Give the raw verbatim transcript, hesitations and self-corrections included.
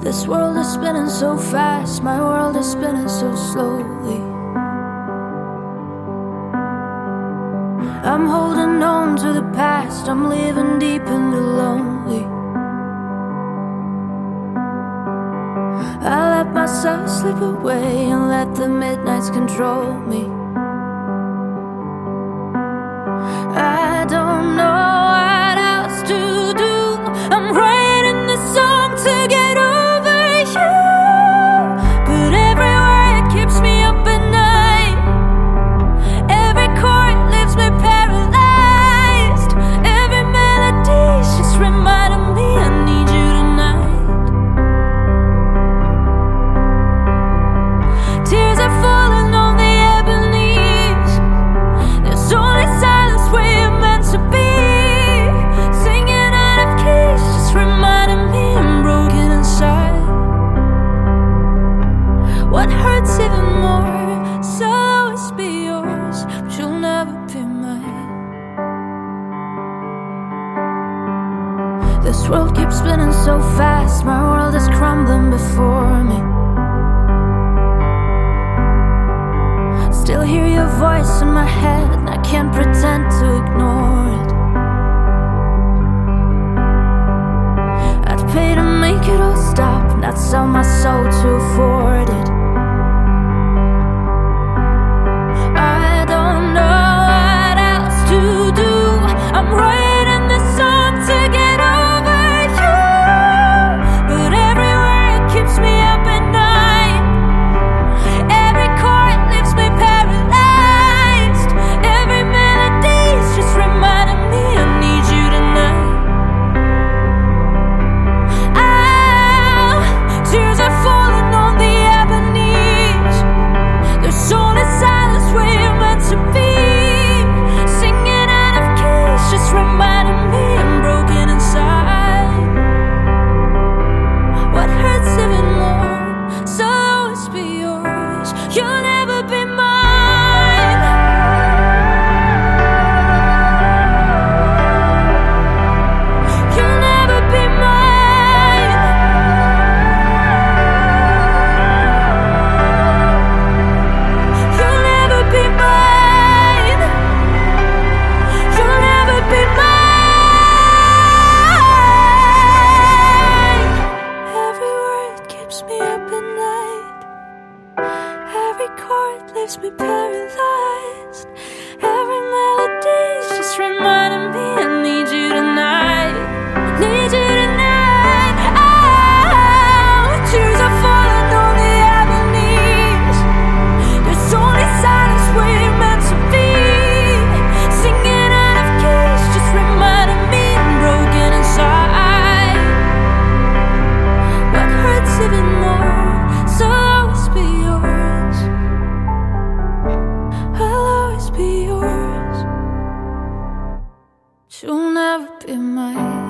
This world is spinning so fast, my world is spinning so slowly. I'm holding on to the past, I'm living deep in the lonely. I let myself slip away and let the midnights control me. I don't know what else to do. I'm writing this song to get over you, but every word keeps me up at night. Every chord leaves me paralyzed. Every melody's just reminding me I need you tonight. Tears are falling on the ebonies. There's only silence where you're meant to be. Singing out of keys, just reminding me I'm broken inside. What hurts even more, so I'll always be yours, but you'll never be mine. This world keeps spinning so fast, my world is crumbling before me. Still hear your voice in my head, and I can't pretend to ignore it. I'd pay to make it all stop, and I'd sell my soul to afford it. I don't know what else to do. I'm writing this song to get over you, but every word keeps me up at night. Every chord leaves me paralyzed. Every melody's just reminding me I need you tonight. Ah, tears are falling on the ebonies. There's only silence where you're meant to be. Singing out of keys, just reminding me I'm broken inside. What hurts even more, so I'll always be yours. You'll never be mine. You'll never be mine. You'll never be mine. You'll never be mine. Every word keeps me up at night. Every chord leaves me paralyzed. Every melody's just reminding me I need you tonight. Need you tonight. Oh, tears are falling on the ebonies. There's only silence where you're meant to be. Singing out of keys, just reminding me I'm broken inside. What hurts even more, so I'll always be yours. I'll always be yours. You'll never be mine.